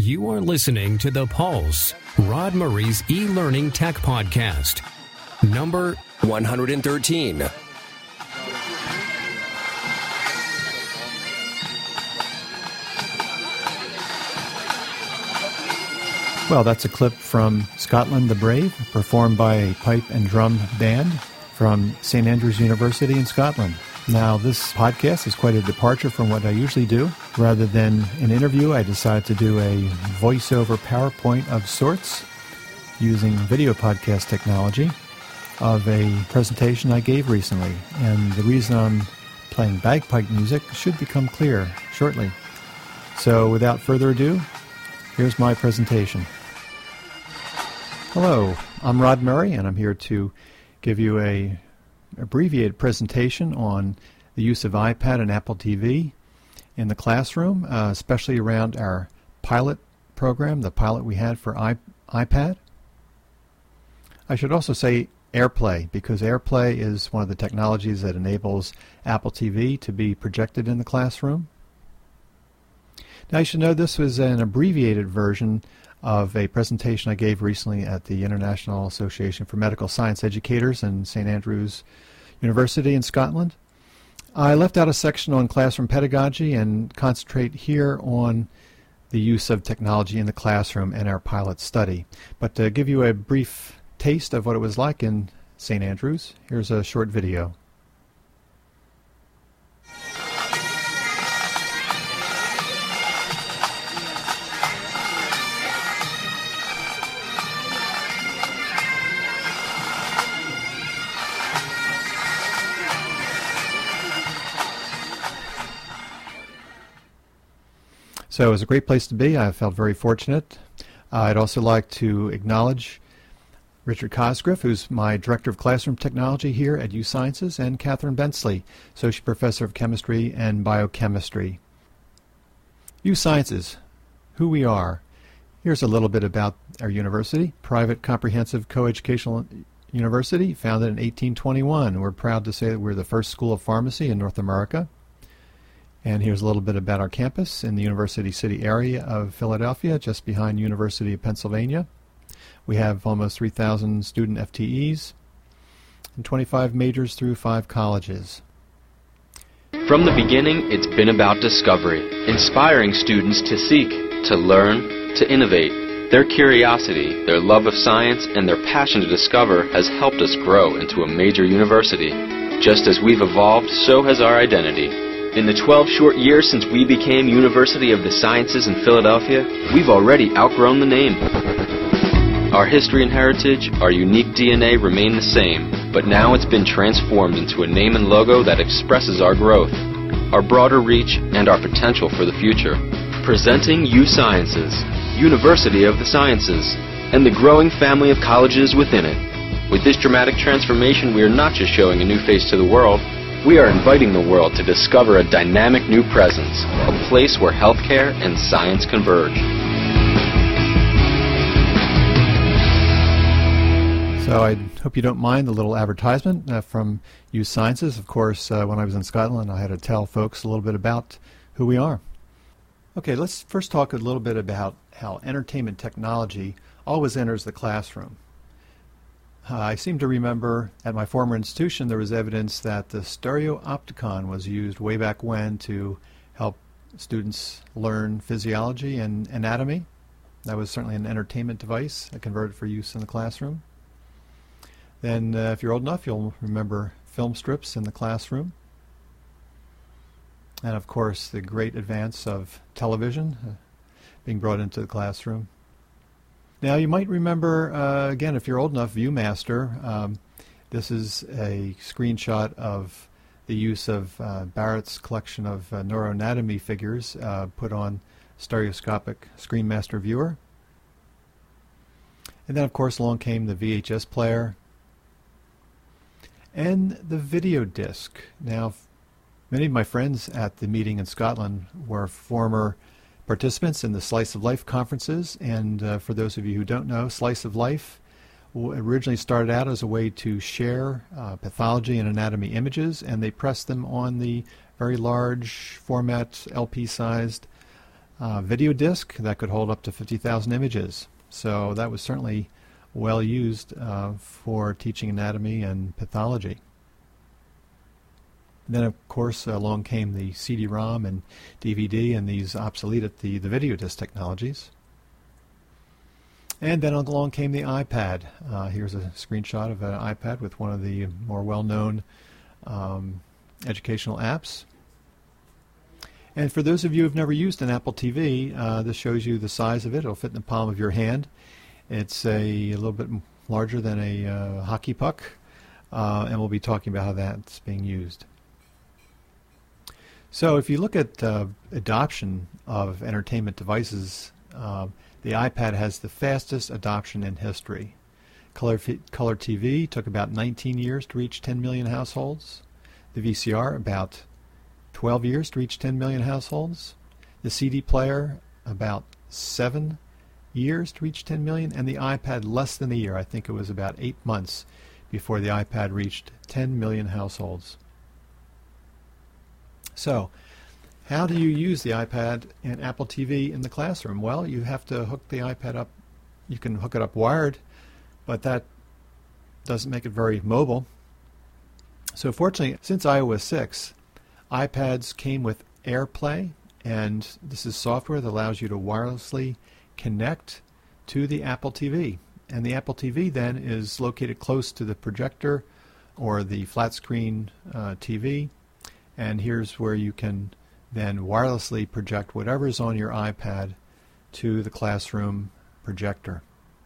You are listening to The Pulse, Rod Murray's e-learning tech podcast, number 113. Well, that's a clip from Scotland the Brave, performed by a pipe and drum band from St. Andrews University in Scotland. Now, this podcast is quite a departure from what I usually do. Rather than an interview, I decided to do a voiceover PowerPoint of sorts using video podcast technology of a presentation I gave recently. And the reason I'm playing bagpipe music should become clear shortly. So without further ado, here's my presentation. Hello, I'm Rod Murray, and I'm here to give you an abbreviated presentation on the use of iPad and Apple TV in the classroom, especially around our pilot program, the pilot we had for iPad. I should also say AirPlay, because AirPlay is one of the technologies that enables Apple TV to be projected in the classroom. Now, you should know this was an abbreviated version of a presentation I gave recently at the International Association for Medical Science Educators in St. Andrews University in Scotland. I left out a section on classroom pedagogy and concentrate here on the use of technology in the classroom and our pilot study. But to give you a brief taste of what it was like in St. Andrews, here's a short video. So it was a great place to be. I felt very fortunate. I'd also like to acknowledge Richard Cosgriff, who's my Director of Classroom Technology here at U Sciences, and Catherine Bensley, Associate Professor of Chemistry and Biochemistry. U Sciences, who we are. Here's a little bit about our university. Private comprehensive coeducational university, founded in 1821. We're proud to say that we're the first school of pharmacy in North America. And here's a little bit about our campus in the University City area of Philadelphia, just behind University of Pennsylvania. We have almost 3,000 student FTEs and 25 majors through 5 colleges. From the beginning, it's been about discovery, inspiring students to seek, to learn, to innovate. Their curiosity, their love of science, and their passion to discover has helped us grow into a major university. Just as we've evolved, so has our identity. In the 12 short years since we became University of the Sciences in Philadelphia, we've already outgrown the name. Our history and heritage, our unique DNA remain the same, but now it's been transformed into a name and logo that expresses our growth, our broader reach, and our potential for the future. Presenting U Sciences, University of the Sciences, and the growing family of colleges within it. With this dramatic transformation, we are not just showing a new face to the world, we are inviting the world to discover a dynamic new presence, a place where healthcare and science converge. So I hope you don't mind the little advertisement from U Sciences. Of course, when I was in Scotland, I had to tell folks a little bit about who we are. Okay, let's first talk a little bit about how entertainment technology always enters the classroom. I seem to remember at my former institution there was evidence that the stereopticon was used way back when to help students learn physiology and anatomy. That was certainly an entertainment device that converted for use in the classroom. Then if you're old enough, you'll remember film strips in the classroom. And of course the great advance of television being brought into the classroom. Now, you might remember, again, if you're old enough, ViewMaster. This is a screenshot of the use of Barrett's collection of neuroanatomy figures put on stereoscopic ScreenMaster viewer. And then, of course, along came the VHS player and the video disc. Now, many of my friends at the meeting in Scotland were former participants in the Slice of Life conferences, and for those of you who don't know, Slice of Life originally started out as a way to share pathology and anatomy images, and they pressed them on the very large format LP-sized video disc that could hold up to 50,000 images. So that was certainly well used for teaching anatomy and pathology. Then, of course, along came the CD-ROM and DVD, and these obsoleted the video disc technologies. And then along came the iPad. Here's a screenshot of an iPad with one of the more well-known educational apps. And for those of you who have never used an Apple TV, this shows you the size of it. It'll fit in the palm of your hand. It's a little bit larger than a hockey puck, and we'll be talking about how that's being used. So if you look at adoption of entertainment devices, the iPad has the fastest adoption in history. Color TV took about 19 years to reach 10 million households. The VCR, about 12 years to reach 10 million households. The CD player, about 7 years to reach 10 million. And the iPad, less than a year. I think it was about 8 months before the iPad reached 10 million households. So, how do you use the iPad and Apple TV in the classroom? Well, you have to hook the iPad up. You can hook it up wired, but that doesn't make it very mobile. So fortunately, since iOS 6, iPads came with AirPlay, and this is software that allows you to wirelessly connect to the Apple TV. And the Apple TV then is located close to the projector or the flat screen TV. And here's where you can then wirelessly project whatever's on your iPad to the classroom projector.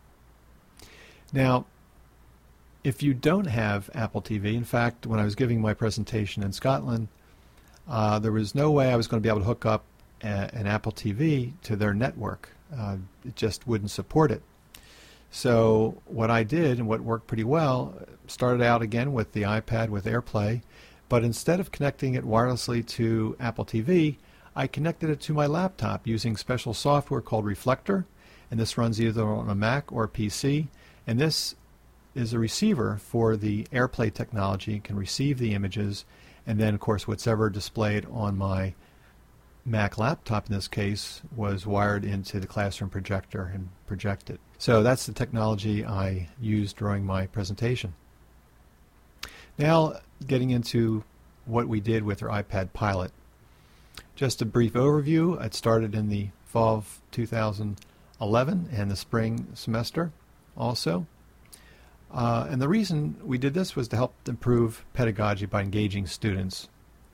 Now, if you don't have Apple TV, in fact, when I was giving my presentation in Scotland, there was no way I was going to be able to hook up an Apple TV to their network. It just wouldn't support it. So what I did, and what worked pretty well, started out again with the iPad with AirPlay, but instead of connecting it wirelessly to Apple TV, I connected it to my laptop using special software called Reflector, and this runs either on a Mac or a PC, and this is a receiver for the AirPlay technology. It can receive the images, and then of course whatever displayed on my Mac laptop in this case was wired into the classroom projector and projected. So that's the technology I used during my presentation. Now getting into what we did with our iPad pilot. Just a brief overview. It started in the fall of 2011 and the spring semester also. And the reason we did this was to help improve pedagogy by engaging students.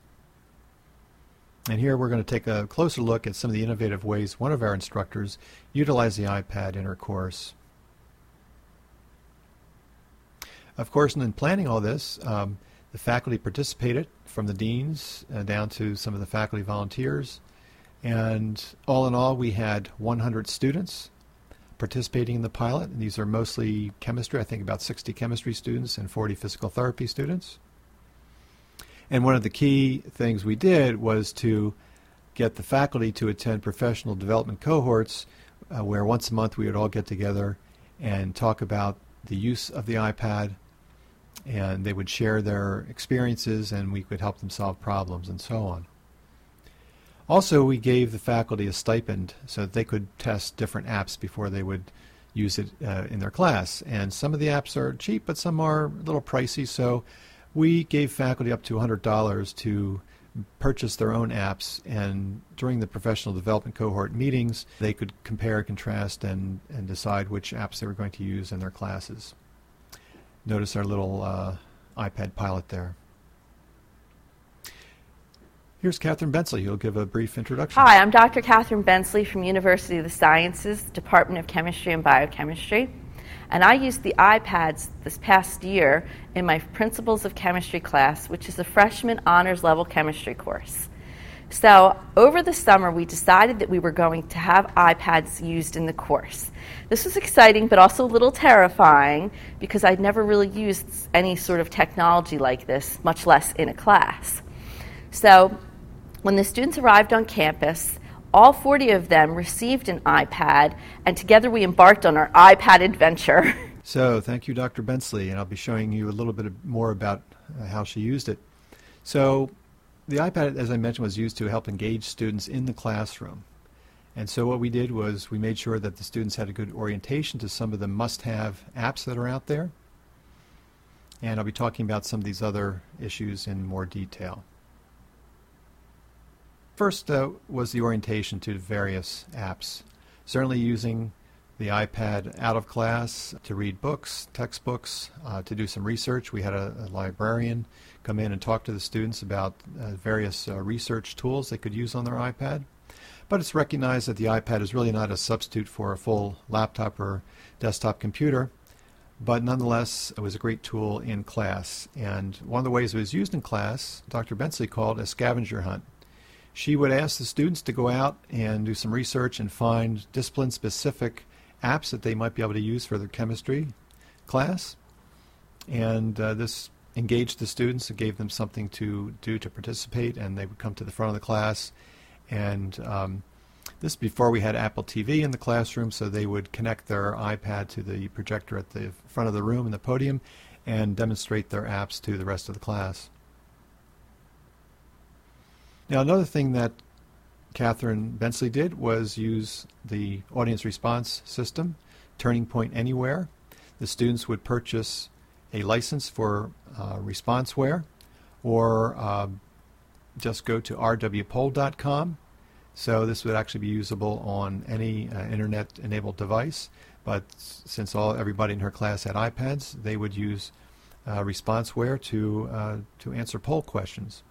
And here we're going to take a closer look at some of the innovative ways one of our instructors utilized the iPad in her course. Of course, in planning all this, the faculty participated, from the deans down to some of the faculty volunteers. And all in all, we had 100 students participating in the pilot. And these are mostly chemistry, I think about 60 chemistry students and 40 physical therapy students. And one of the key things we did was to get the faculty to attend professional development cohorts where once a month we would all get together and talk about the use of the iPad, and they would share their experiences and we could help them solve problems and so on. Also, we gave the faculty a stipend so that they could test different apps before they would use it in their class. And some of the apps are cheap, but some are a little pricey, so we gave faculty up to $100 to purchase their own apps, and during the professional development cohort meetings, they could compare, contrast, and decide which apps they were going to use in their classes. Notice our little iPad pilot there. Here's Catherine Bensley, who'll give a brief introduction. Hi, I'm Dr. Catherine Bensley from University of the Sciences, Department of Chemistry and Biochemistry. And I used the iPads this past year in my Principles of Chemistry class, which is a freshman honors level chemistry course. So over the summer, we decided that we were going to have iPads used in the course. This was exciting, but also a little terrifying because I'd never really used any sort of technology like this, much less in a class. So when the students arrived on campus, all 40 of them received an iPad, and together we embarked on our iPad adventure. So thank you, Dr. Bensley, and I'll be showing you a little bit more about how she used it. So the iPad, as I mentioned, was used to help engage students in the classroom. And so what we did was we made sure that the students had a good orientation to some of the must-have apps that are out there. And I'll be talking about some of these other issues in more detail. First was the orientation to various apps. Certainly using the iPad out of class to read books, textbooks, to do some research. We had a librarian come in and talk to the students about various research tools they could use on their iPad. But it's recognized that the iPad is really not a substitute for a full laptop or desktop computer. But nonetheless, it was a great tool in class. And one of the ways it was used in class, Dr. Bensley called a scavenger hunt. She would ask the students to go out and do some research and find discipline-specific apps that they might be able to use for their chemistry class. And this engaged the students. It gave them something to do to participate, and they would come to the front of the class. And this before we had Apple TV in the classroom, so they would connect their iPad to the projector at the front of the room in the podium and demonstrate their apps to the rest of the class. Now, another thing that Catherine Bensley did was use the audience response system, Turning Point Anywhere. The students would purchase a license for ResponseWare, or just go to rwpoll.com. So this would actually be usable on any internet-enabled device. But since everybody in her class had iPads, they would use ResponseWare to answer poll questions.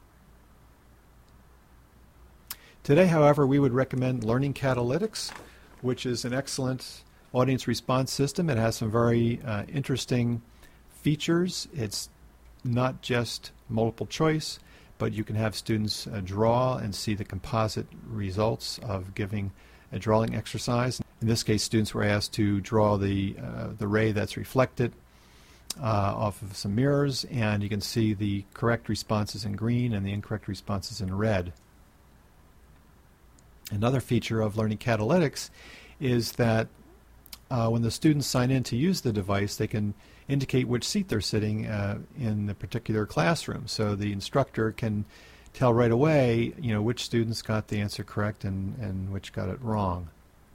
Today, however, we would recommend Learning Catalytics, which is an excellent audience response system. It has some very interesting features. It's not just multiple choice, but you can have students draw and see the composite results of giving a drawing exercise. In this case, students were asked to draw the ray that's reflected off of some mirrors, and you can see the correct responses in green and the incorrect responses in red. Another feature of Learning Catalytics is that when the students sign in to use the device, they can indicate which seat they're sitting in the particular classroom. So the instructor can tell right away, which students got the answer correct and which got it wrong.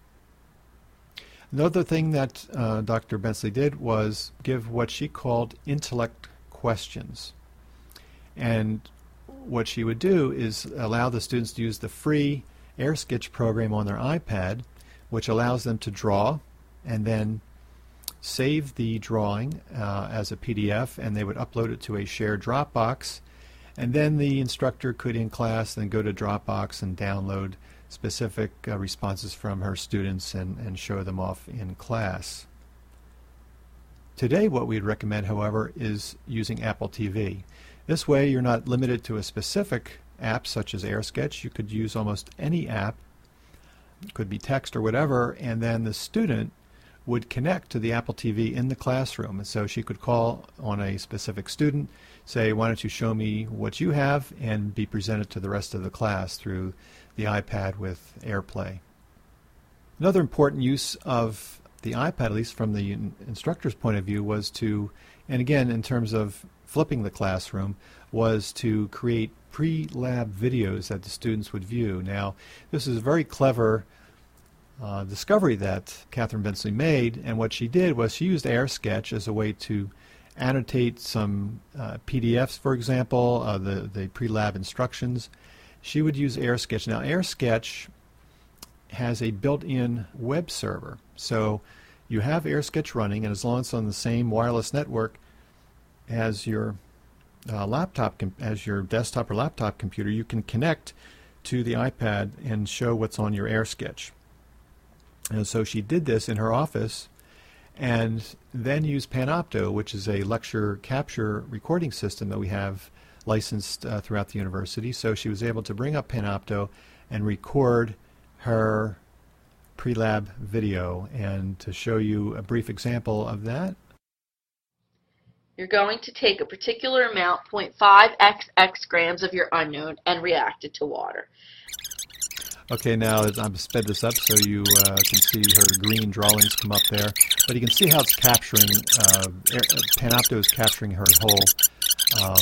Another thing that Dr. Bensley did was give what she called intellect questions. And what she would do is allow the students to use the free AirSketch program on their iPad, which allows them to draw and then save the drawing as a PDF, and they would upload it to a shared Dropbox, and then the instructor could in class then go to Dropbox and download specific responses from her students and show them off in class. Today what we'd recommend, however, is using Apple TV. This way you're not limited to a specific app such as AirSketch. You could use almost any app, it could be text or whatever, and then the student would connect to the Apple TV in the classroom. And so she could call on a specific student, say, why don't you show me what you have, and be presented to the rest of the class through the iPad with AirPlay. Another important use of the iPad, at least from the instructor's point of view, was to, and again in terms of flipping the classroom, was to create pre-lab videos that the students would view. Now, this is a very clever discovery that Catherine Bensley made, and what she did was she used AirSketch as a way to annotate some PDFs, for example, the pre-lab instructions. She would use AirSketch. Now, AirSketch has a built-in web server, so you have AirSketch running, and as long as it's on the same wireless network as your as your desktop or laptop computer, you can connect to the iPad and show what's on your AirSketch. And so she did this in her office, and then used Panopto, which is a lecture capture recording system that we have licensed throughout the university. So she was able to bring up Panopto and record her pre-lab video. And to show you a brief example of that, you're going to take a particular amount, 0.5x grams of your unknown, and react it to water. Okay, now I'm sped this up so you can see her green drawings come up there. But you can see how it's capturing, Panopto is capturing her whole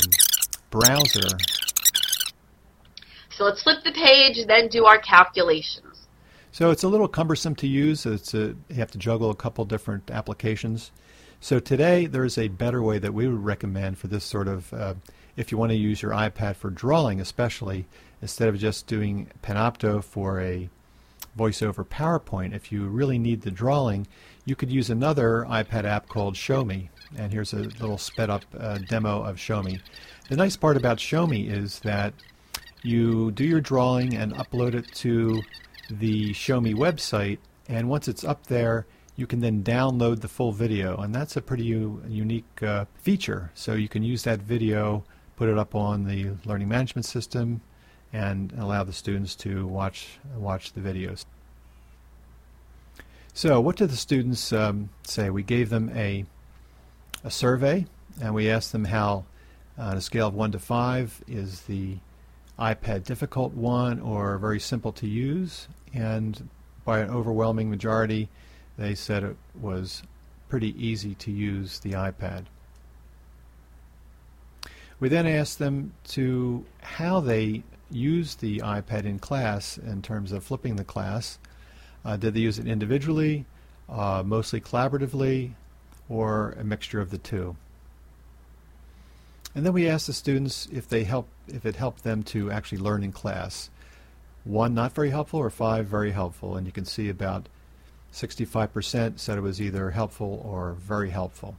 browser. So let's flip the page and then do our calculations. So it's a little cumbersome to use. You have to juggle a couple different applications. So today there's a better way that we would recommend for this sort of, if you want to use your iPad for drawing especially, instead of just doing Panopto for a voiceover PowerPoint. If you really need the drawing, you could use another iPad app called Show Me. And here's a little sped up demo of Show Me. The nice part about Show Me is that you do your drawing and upload it to the Show Me website, and once it's up there, you can then download the full video, and that's a pretty unique feature. So you can use that video, put it up on the learning management system, and allow the students to watch the videos. So what did the students say? We gave them a survey, and we asked them how, on a scale of 1 to 5, is the iPad difficult one or very simple to use? And by an overwhelming majority, they said it was pretty easy to use the iPad. We then asked them to how they use the iPad in class in terms of flipping the class. Did they use it individually, mostly collaboratively, or a mixture of the two? And then we asked the students if it helped them to actually learn in class. 1 not very helpful, or 5 very helpful, and you can see about 65% said it was either helpful or very helpful.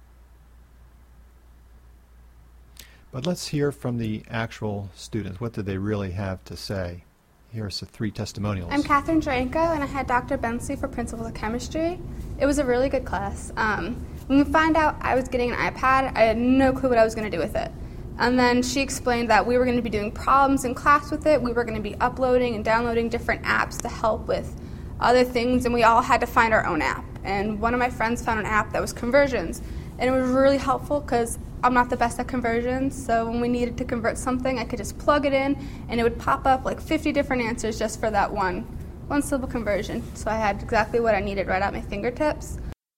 But let's hear from the actual students. What did they really have to say? Here's the 3 testimonials. I'm Catherine Dranko, and I had Dr. Bensley for Principles of Chemistry. It was a really good class. When we found out I was getting an iPad, I had no clue what I was going to do with it. And then she explained that we were going to be doing problems in class with it. We were going to be uploading and downloading different apps to help with other things, and we all had to find our own app. And one of my friends found an app that was conversions, and it was really helpful because I'm not the best at conversions, so when we needed to convert something, I could just plug it in, and it would pop up like 50 different answers just for that one simple conversion. So I had exactly what I needed right at my fingertips.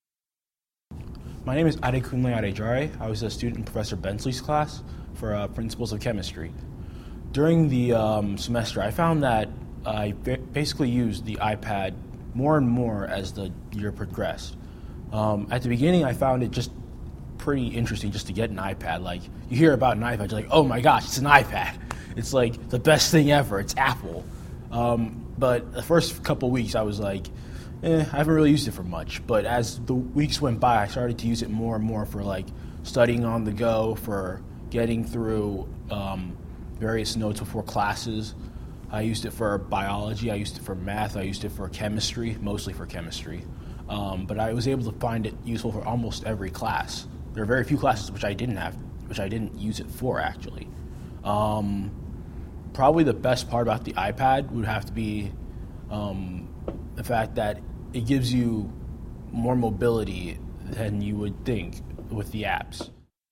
My name is Adekunle Adejare. I was a student in Professor Bensley's class for Principles of Chemistry. During the semester, I found that I basically used the iPad more and more as the year progressed. At the beginning, I found it just pretty interesting just to get an iPad. Like, you hear about an iPad, you're like, oh my gosh, it's an iPad. It's like the best thing ever. It's Apple. But the first couple weeks, I was like, I haven't really used it for much. But as the weeks went by, I started to use it more and more for like studying on the go, for getting through various notes before classes. I used it for biology, I used it for math, I used it for chemistry, mostly for chemistry. But I was able to find it useful for almost every class. There are very few classes which I didn't use it for, actually. Probably the best part about the iPad would have to be the fact that it gives you more mobility than you would think with the apps.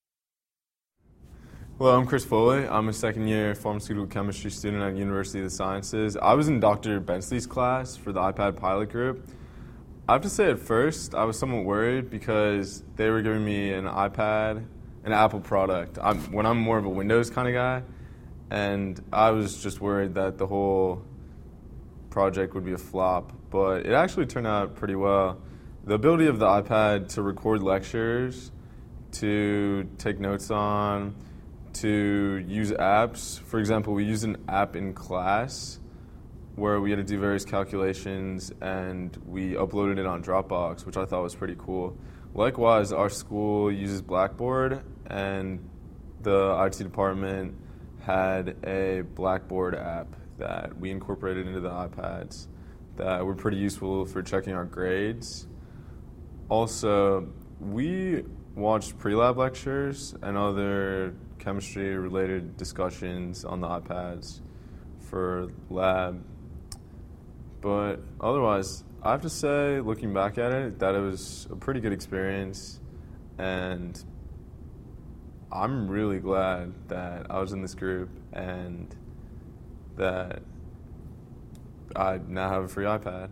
Hello, I'm Chris Foley. I'm a second-year pharmaceutical chemistry student at University of the Sciences. I was in Dr. Bensley's class for the iPad pilot group. I have to say at first I was somewhat worried because they were giving me an iPad, an Apple product, when I'm more of a Windows kind of guy, and I was just worried that the whole project would be a flop, but it actually turned out pretty well. The ability of the iPad to record lectures, to take notes on, to use apps. For example, we used an app in class where we had to do various calculations, and we uploaded it on Dropbox, which I thought was pretty cool. Likewise, our school uses Blackboard, and the IT department had a Blackboard app that we incorporated into the iPads that were pretty useful for checking our grades. Also, we watched pre-lab lectures and other chemistry-related discussions on the iPads for lab. But otherwise, I have to say, looking back at it, that it was a pretty good experience, and I'm really glad that I was in this group and that I now have a free iPad.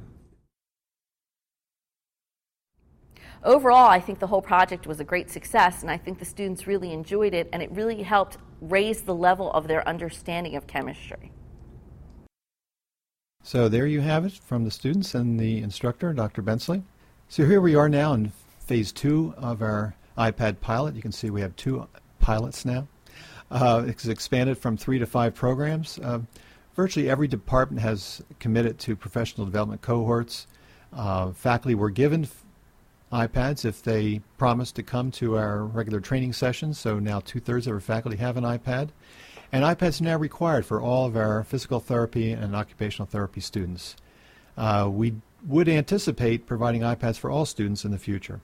Overall, I think the whole project was a great success, and I think the students really enjoyed it, and it really helped raise the level of their understanding of chemistry. So there you have it from the students and the instructor, Dr. Bensley. So here we are now in phase 2 of our iPad pilot. You can see we have 2 pilots now. It's expanded from 3 to 5 programs. Virtually every department has committed to professional development cohorts. Faculty were given iPads if they promised to come to our regular training sessions, so now 2/3 of our faculty have an iPad. And iPads are now required for all of our physical therapy and occupational therapy students. We would anticipate providing iPads for all students in the future.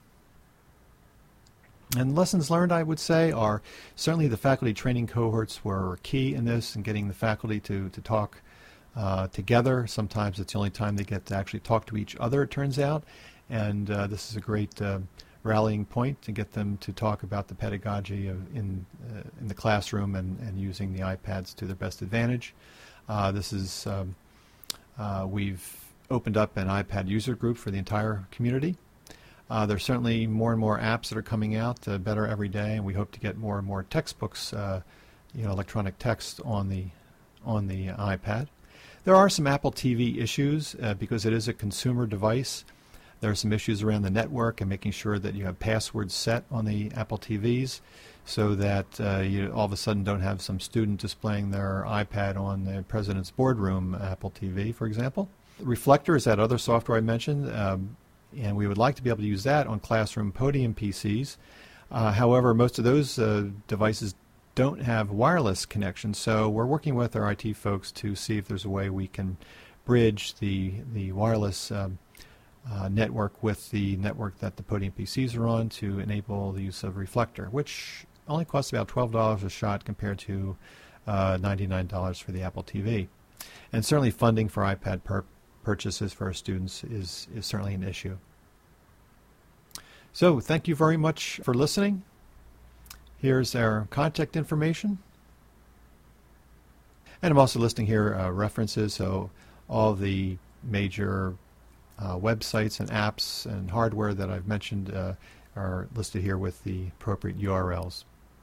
And lessons learned, I would say, are certainly the faculty training cohorts were key in this and getting the faculty to talk together. Sometimes it's the only time they get to actually talk to each other, it turns out. And this is a great rallying point to get them to talk about the pedagogy in the classroom and using the iPads to their best advantage. We've opened up an iPad user group for the entire community. There's certainly more and more apps that are coming out better every day, and we hope to get more and more textbooks, electronic text on the iPad. There are some Apple TV issues because it is a consumer device. There are some issues around the network and making sure that you have passwords set on the Apple TVs so that you all of a sudden don't have some student displaying their iPad on the President's Boardroom Apple TV, for example. Reflector is that other software I mentioned, and we would like to be able to use that on classroom Podium PCs. However, most of those devices don't have wireless connections, so we're working with our IT folks to see if there's a way we can bridge the wireless network with the network that the Podium PCs are on to enable the use of Reflector, which only costs about $12 a shot compared to $99 for the Apple TV. And certainly funding for iPad purchases for our students is certainly an issue. So thank you very much for listening. Here's our contact information. And I'm also listing here references, so all the major websites and apps and hardware that I've mentioned are listed here with the appropriate URLs.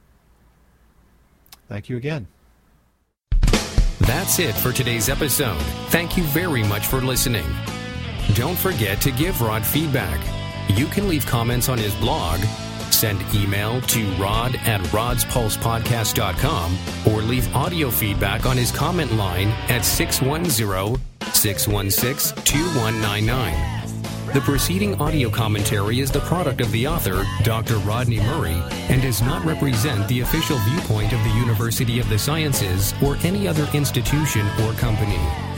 Thank you again. That's it for today's episode. Thank you very much for listening. Don't forget to give Rod feedback. You can leave comments on his blog, send email to rod@rodspulsepodcast.com, or leave audio feedback on his comment line at 610-616-2199. The preceding audio commentary is the product of the author, Dr. Rodney Murray, and does not represent the official viewpoint of the University of the Sciences or any other institution or company.